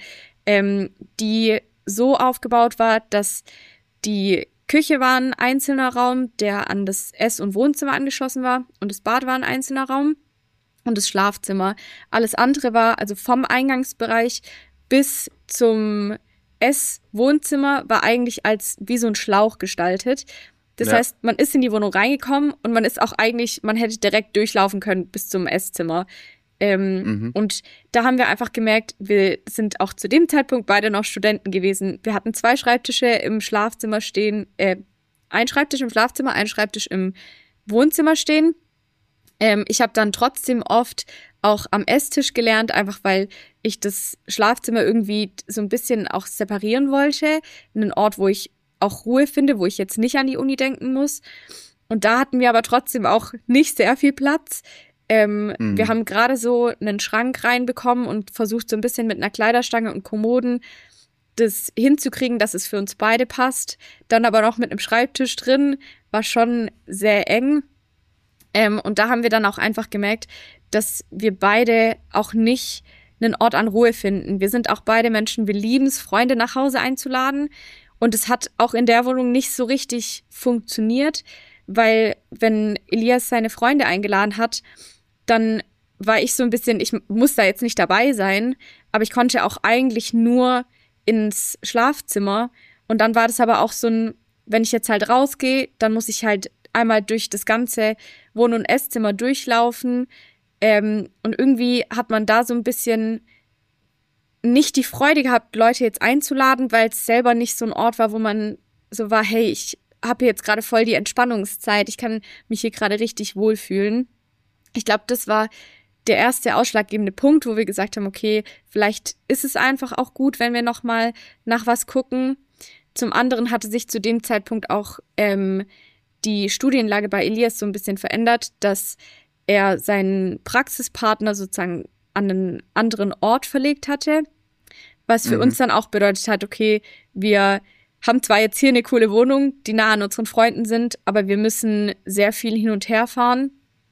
die so aufgebaut war, dass die Küche war ein einzelner Raum, der an das Ess- und Wohnzimmer angeschlossen war und das Bad war ein einzelner Raum und das Schlafzimmer. Alles andere war, also vom Eingangsbereich bis zum Ess-Wohnzimmer war eigentlich als wie so ein Schlauch gestaltet. Das heißt, man ist in die Wohnung reingekommen und man ist auch eigentlich, man hätte direkt durchlaufen können bis zum Esszimmer. Und da haben wir einfach gemerkt, wir sind auch zu dem Zeitpunkt beide noch Studenten gewesen. Wir hatten 2 Schreibtische im Schlafzimmer stehen, ein Schreibtisch im Schlafzimmer, ein Schreibtisch im Wohnzimmer stehen. Ich habe dann trotzdem oft auch am Esstisch gelernt, einfach weil ich das Schlafzimmer irgendwie so ein bisschen auch separieren wollte. Einen Ort, wo ich auch Ruhe finde, wo ich jetzt nicht an die Uni denken muss. Und da hatten wir aber trotzdem auch nicht sehr viel Platz. Wir haben gerade so einen Schrank reinbekommen und versucht so ein bisschen mit einer Kleiderstange und Kommoden das hinzukriegen, dass es für uns beide passt. Dann aber noch mit einem Schreibtisch drin, war schon sehr eng. Und da haben wir dann auch einfach gemerkt, dass wir beide auch nicht einen Ort an Ruhe finden. Wir sind auch beide Menschen, wir lieben es, Freunde nach Hause einzuladen. Und es hat auch in der Wohnung nicht so richtig funktioniert, weil wenn Elias seine Freunde eingeladen hat, dann war ich so ein bisschen, ich muss da jetzt nicht dabei sein, aber ich konnte auch eigentlich nur ins Schlafzimmer. Und dann war das aber auch so ein, wenn ich jetzt halt rausgehe, dann muss ich halt einmal durch das ganze Wohn- und Esszimmer durchlaufen. Und irgendwie hat man da so ein bisschen nicht die Freude gehabt, Leute jetzt einzuladen, weil es selber nicht so ein Ort war, wo man so war, hey, ich habe jetzt gerade voll die Entspannungszeit, ich kann mich hier gerade richtig wohlfühlen. Ich glaube, das war der erste ausschlaggebende Punkt, wo wir gesagt haben, okay, vielleicht ist es einfach auch gut, wenn wir nochmal nach was gucken. Zum anderen hatte sich zu dem Zeitpunkt auch die Studienlage bei Elias so ein bisschen verändert, dass er seinen Praxispartner sozusagen an einen anderen Ort verlegt hatte, was für uns dann auch bedeutet hat, okay, wir haben zwar jetzt hier eine coole Wohnung, die nah an unseren Freunden sind, aber wir müssen sehr viel hin und her fahren.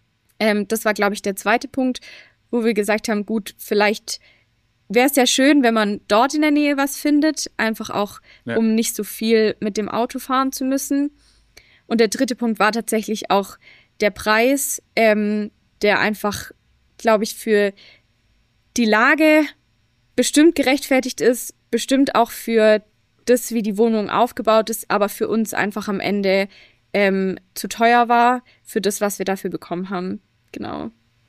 Das war, glaube ich, der zweite Punkt, wo wir gesagt haben, gut, vielleicht wäre es ja schön, wenn man dort in der Nähe was findet, einfach auch, um nicht so viel mit dem Auto fahren zu müssen. Und der dritte Punkt war tatsächlich auch der Preis, der einfach, glaube ich, für die Lage bestimmt gerechtfertigt ist, bestimmt auch für das, wie die Wohnung aufgebaut ist, aber für uns einfach am Ende zu teuer war für das, was wir dafür bekommen haben. Genau.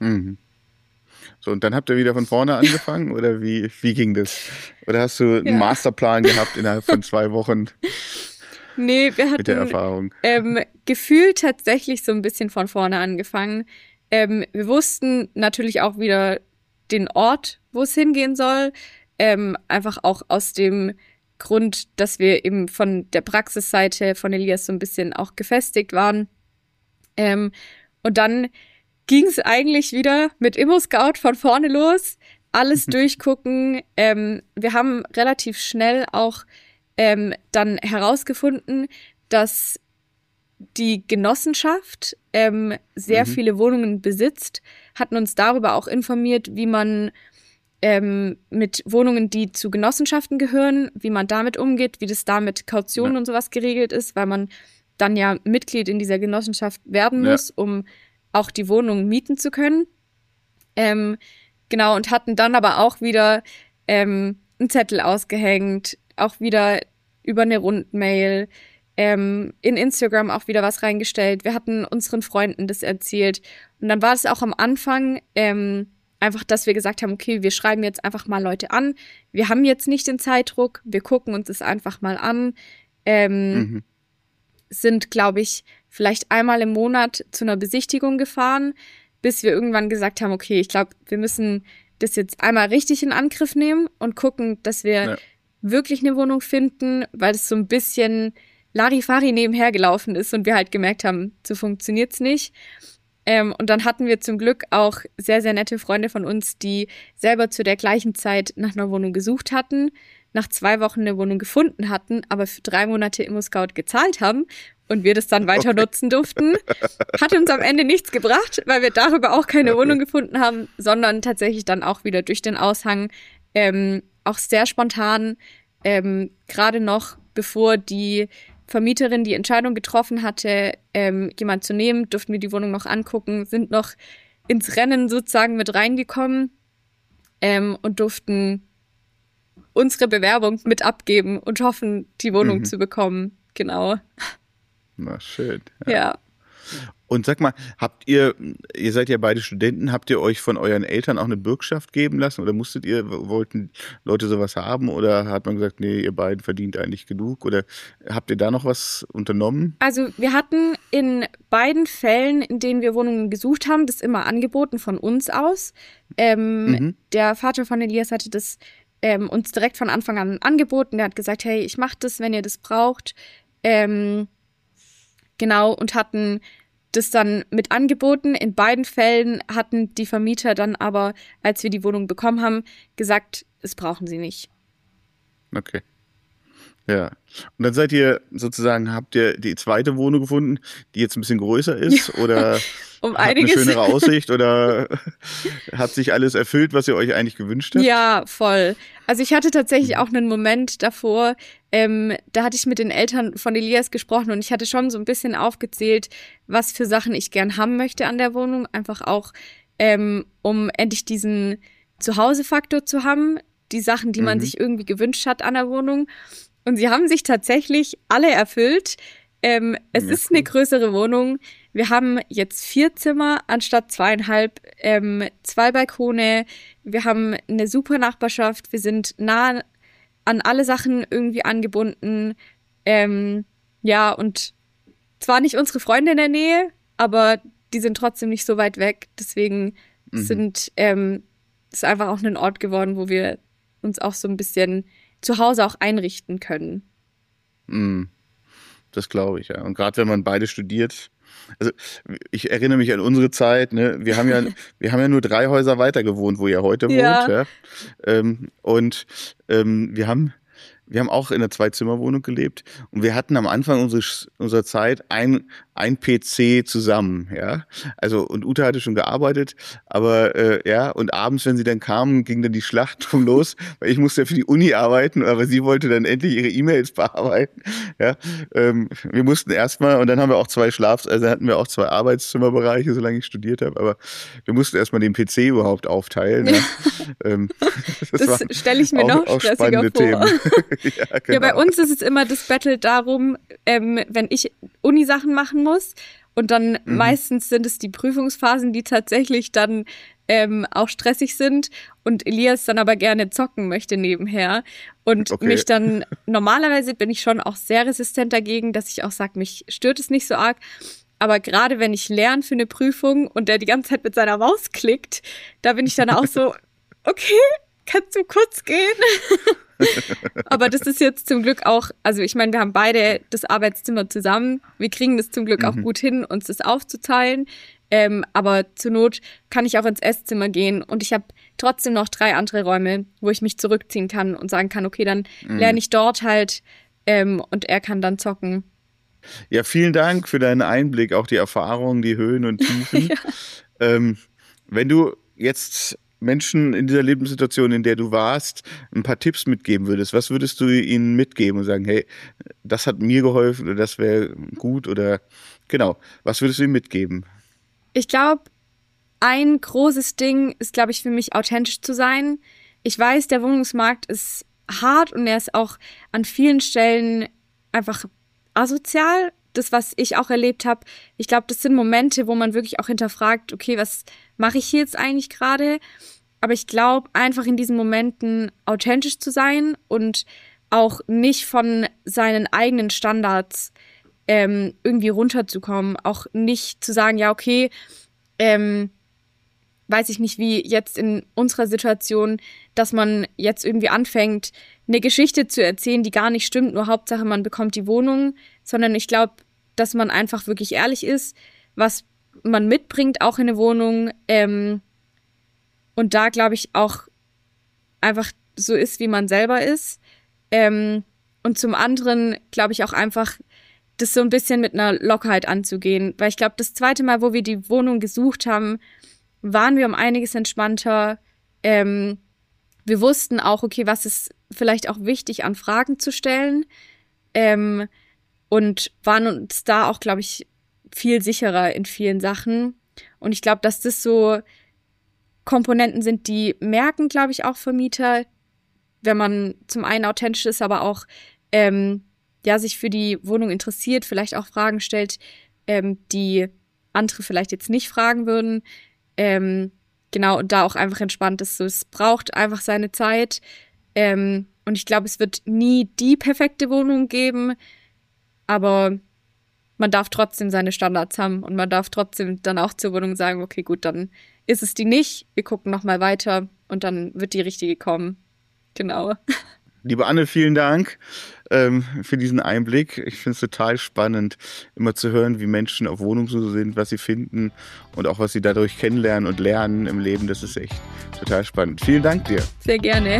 So, und dann habt ihr wieder von vorne angefangen oder wie ging das? Oder hast du einen Masterplan gehabt innerhalb von 2 Wochen? Nee, wir hatten mit der Erfahrung. Gefühlt tatsächlich so ein bisschen von vorne angefangen. Wir wussten natürlich auch wieder den Ort, wo es hingehen soll. Einfach auch aus dem Grund, dass wir eben von der Praxisseite von Elias so ein bisschen auch gefestigt waren. Und dann ging es eigentlich wieder mit ImmoScout von vorne los. Alles durchgucken. Wir haben relativ schnell auch dann herausgefunden, dass die Genossenschaft sehr viele Wohnungen besitzt, hatten uns darüber auch informiert, wie man mit Wohnungen, die zu Genossenschaften gehören, wie man damit umgeht, wie das da mit Kautionen und sowas geregelt ist, weil man dann ja Mitglied in dieser Genossenschaft werden muss, um auch die Wohnung mieten zu können. Genau, und hatten dann aber auch wieder einen Zettel ausgehängt, auch wieder über eine Rundmail, in Instagram auch wieder was reingestellt. Wir hatten unseren Freunden das erzählt. Und dann war es auch am Anfang einfach, dass wir gesagt haben, okay, wir schreiben jetzt einfach mal Leute an. Wir haben jetzt nicht den Zeitdruck, wir gucken uns das einfach mal an. Sind, glaube ich, vielleicht einmal im Monat zu einer Besichtigung gefahren, bis wir irgendwann gesagt haben, okay, ich glaube, wir müssen das jetzt einmal richtig in Angriff nehmen und gucken, dass wir wirklich eine Wohnung finden, weil es so ein bisschen Larifari nebenher gelaufen ist und wir halt gemerkt haben, so funktioniert's nicht. Und dann hatten wir zum Glück auch sehr, sehr nette Freunde von uns, die selber zu der gleichen Zeit nach einer Wohnung gesucht hatten, nach 2 Wochen eine Wohnung gefunden hatten, aber für 3 Monate ImmoScout gezahlt haben und wir das dann weiter nutzen durften. Hat uns am Ende nichts gebracht, weil wir darüber auch keine Wohnung gefunden haben, sondern tatsächlich dann auch wieder durch den Aushang auch sehr spontan, gerade noch bevor die Vermieterin die Entscheidung getroffen hatte, jemand zu nehmen, durften wir die Wohnung noch angucken, sind noch ins Rennen sozusagen mit reingekommen und durften unsere Bewerbung mit abgeben und hoffen, die Wohnung zu bekommen. Genau. Na, schön. Ja. Und sag mal, ihr seid ja beide Studenten, habt ihr euch von euren Eltern auch eine Bürgschaft geben lassen oder wollten Leute sowas haben oder hat man gesagt, nee, ihr beiden verdient eigentlich genug oder habt ihr da noch was unternommen? Also wir hatten in beiden Fällen, in denen wir Wohnungen gesucht haben, das immer angeboten von uns aus. Der Vater von Elias hatte das uns direkt von Anfang an angeboten. Der hat gesagt, hey, ich mache das, wenn ihr das braucht. Genau, und hatten das dann mit angeboten. In beiden Fällen hatten die Vermieter dann aber, als wir die Wohnung bekommen haben, gesagt, das brauchen sie nicht. Okay. Ja. Und dann habt ihr die zweite Wohnung gefunden, die jetzt ein bisschen größer ist oder hat eine schönere Aussicht oder hat sich alles erfüllt, was ihr euch eigentlich gewünscht habt? Ja, voll. Also ich hatte tatsächlich auch einen Moment davor, da hatte ich mit den Eltern von Elias gesprochen und ich hatte schon so ein bisschen aufgezählt, was für Sachen ich gern haben möchte an der Wohnung. Einfach auch, um endlich diesen Zuhause-Faktor zu haben, die Sachen, die man sich irgendwie gewünscht hat an der Wohnung. Und sie haben sich tatsächlich alle erfüllt. Es ist eine größere Wohnung. Wir haben jetzt 4 Zimmer anstatt 2,5, 2 Balkone. Wir haben eine super Nachbarschaft. Wir sind nah an alle Sachen irgendwie angebunden. Ja, und zwar nicht unsere Freunde in der Nähe, aber die sind trotzdem nicht so weit weg. Deswegen ist einfach auch ein Ort geworden, wo wir uns auch so ein bisschen zu Hause auch einrichten können. Das glaube ich, ja. Und gerade wenn man beide studiert, also ich erinnere mich an unsere Zeit, ne? Wir haben ja nur 3 Häuser weiter gewohnt, wo ihr heute wohnt, ja. Wir haben auch in einer 2-Zimmer-Wohnung gelebt und wir hatten am Anfang unserer Zeit ein PC zusammen, ja. Also, und Ute hatte schon gearbeitet, aber und abends, wenn sie dann kamen, ging dann die Schlacht drum los, weil ich musste ja für die Uni arbeiten, aber sie wollte dann endlich ihre E-Mails bearbeiten, ja. Wir mussten erstmal, und dann haben wir auch hatten wir auch 2 Arbeitszimmerbereiche, solange ich studiert habe, aber wir mussten erstmal den PC überhaupt aufteilen, ja. Das stelle ich mir noch stressiger vor. Themen. Ja, genau. Ja, bei uns ist es immer das Battle darum, wenn ich Uni-Sachen machen muss und dann meistens sind es die Prüfungsphasen, die tatsächlich dann auch stressig sind und Elias dann aber gerne zocken möchte nebenher und mich dann, normalerweise bin ich schon auch sehr resistent dagegen, dass ich auch sage, mich stört es nicht so arg, aber gerade wenn ich lerne für eine Prüfung und der die ganze Zeit mit seiner Maus klickt, da bin ich dann auch so, okay, kannst du kurz gehen? Aber das ist jetzt zum Glück auch, also ich meine, wir haben beide das Arbeitszimmer zusammen. Wir kriegen das zum Glück auch gut hin, uns das aufzuteilen. Aber zur Not kann ich auch ins Esszimmer gehen und ich habe trotzdem noch 3 andere Räume, wo ich mich zurückziehen kann und sagen kann, okay, dann lerne ich dort halt und er kann dann zocken. Ja, vielen Dank für deinen Einblick, auch die Erfahrungen, die Höhen und Tiefen. Ja. Wenn du jetzt Menschen in dieser Lebenssituation, in der du warst, ein paar Tipps mitgeben würdest, was würdest du ihnen mitgeben und sagen, hey, das hat mir geholfen oder das wäre gut oder genau, was würdest du ihnen mitgeben? Ich glaube, ein großes Ding ist, glaube ich, für mich authentisch zu sein. Ich weiß, der Wohnungsmarkt ist hart und er ist auch an vielen Stellen einfach asozial. Das, was ich auch erlebt habe, ich glaube, das sind Momente, wo man wirklich auch hinterfragt, okay, was mache ich hier jetzt eigentlich gerade? Aber ich glaube, einfach in diesen Momenten authentisch zu sein und auch nicht von seinen eigenen Standards irgendwie runterzukommen. Auch nicht zu sagen, ja, okay, weiß ich nicht, wie jetzt in unserer Situation, dass man jetzt irgendwie anfängt, eine Geschichte zu erzählen, die gar nicht stimmt, nur Hauptsache man bekommt die Wohnung, sondern ich glaube, dass man einfach wirklich ehrlich ist, was man mitbringt auch in eine Wohnung und da, glaube ich, auch einfach so ist, wie man selber ist. Und zum anderen, glaube ich, auch einfach das so ein bisschen mit einer Lockerheit anzugehen, weil ich glaube, das zweite Mal, wo wir die Wohnung gesucht haben, waren wir um einiges entspannter. Wir wussten auch, okay, was ist vielleicht auch wichtig an Fragen zu stellen und waren uns da auch, glaube ich, viel sicherer in vielen Sachen. Und ich glaube, dass das so Komponenten sind, die merken, glaube ich, auch Vermieter, wenn man zum einen authentisch ist, aber auch sich für die Wohnung interessiert, vielleicht auch Fragen stellt, die andere vielleicht jetzt nicht fragen würden. Genau, und da auch einfach entspannt ist. So, es braucht einfach seine Zeit. Und ich glaube, es wird nie die perfekte Wohnung geben, aber man darf trotzdem seine Standards haben und man darf trotzdem dann auch zur Wohnung sagen, okay, gut, dann ist es die nicht. Wir gucken nochmal weiter und dann wird die richtige kommen. Genau. Liebe Anne, vielen Dank für diesen Einblick. Ich finde es total spannend, immer zu hören, wie Menschen auf Wohnungssuche sind, was sie finden und auch was sie dadurch kennenlernen und lernen im Leben. Das ist echt total spannend. Vielen Dank dir. Sehr gerne.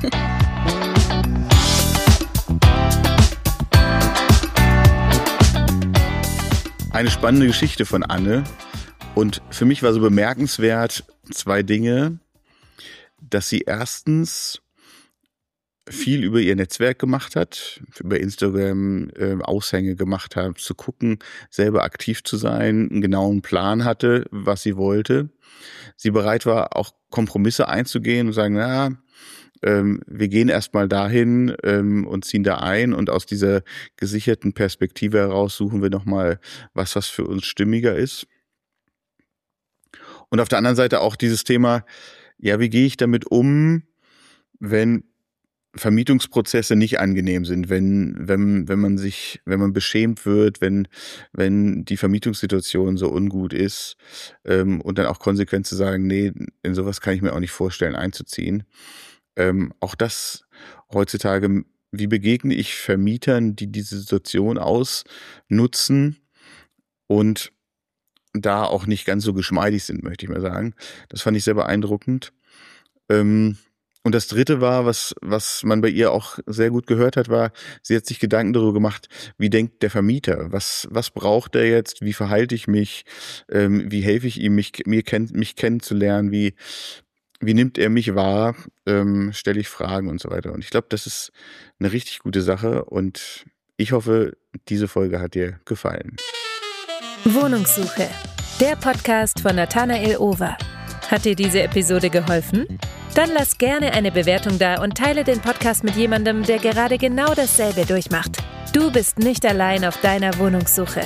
Eine spannende Geschichte von Anne. Und für mich war so bemerkenswert 2 Dinge, dass sie erstens viel über ihr Netzwerk gemacht hat, über Instagram Aushänge gemacht hat, zu gucken, selber aktiv zu sein, einen genauen Plan hatte, was sie wollte. Sie bereit war, auch Kompromisse einzugehen und sagen, wir gehen erstmal dahin und ziehen da ein und aus dieser gesicherten Perspektive heraus suchen wir nochmal was für uns stimmiger ist. Und auf der anderen Seite auch dieses Thema, ja, wie gehe ich damit um, wenn Vermietungsprozesse nicht angenehm sind, wenn man beschämt wird, wenn die Vermietungssituation so ungut ist und dann auch konsequent zu sagen, nee, in sowas kann ich mir auch nicht vorstellen, einzuziehen. Auch das heutzutage, wie begegne ich Vermietern, die diese Situation ausnutzen und da auch nicht ganz so geschmeidig sind, möchte ich mal sagen. Das fand ich sehr beeindruckend. Und das Dritte war, was man bei ihr auch sehr gut gehört hat, war, sie hat sich Gedanken darüber gemacht, wie denkt der Vermieter? Was braucht er jetzt? Wie verhalte ich mich? Wie helfe ich ihm, mich kennenzulernen? Wie nimmt er mich wahr? Stelle ich Fragen und so weiter. Und ich glaube, das ist eine richtig gute Sache und ich hoffe, diese Folge hat dir gefallen. Wohnungssuche, der Podcast von Nathanael Over. Hat dir diese Episode geholfen? Dann lass gerne eine Bewertung da und teile den Podcast mit jemandem, der gerade genau dasselbe durchmacht. Du bist nicht allein auf deiner Wohnungssuche.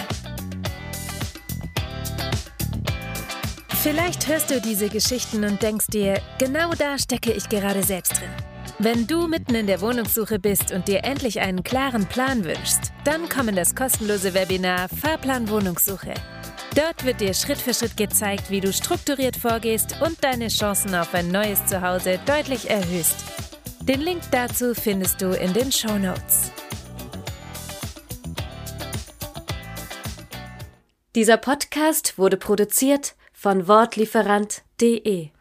Vielleicht hörst du diese Geschichten und denkst dir, genau da stecke ich gerade selbst drin. Wenn du mitten in der Wohnungssuche bist und dir endlich einen klaren Plan wünschst, dann komm in das kostenlose Webinar Fahrplan Wohnungssuche. Dort wird dir Schritt für Schritt gezeigt, wie du strukturiert vorgehst und deine Chancen auf ein neues Zuhause deutlich erhöhst. Den Link dazu findest du in den Shownotes. Dieser Podcast wurde produziert von wortlieferant.de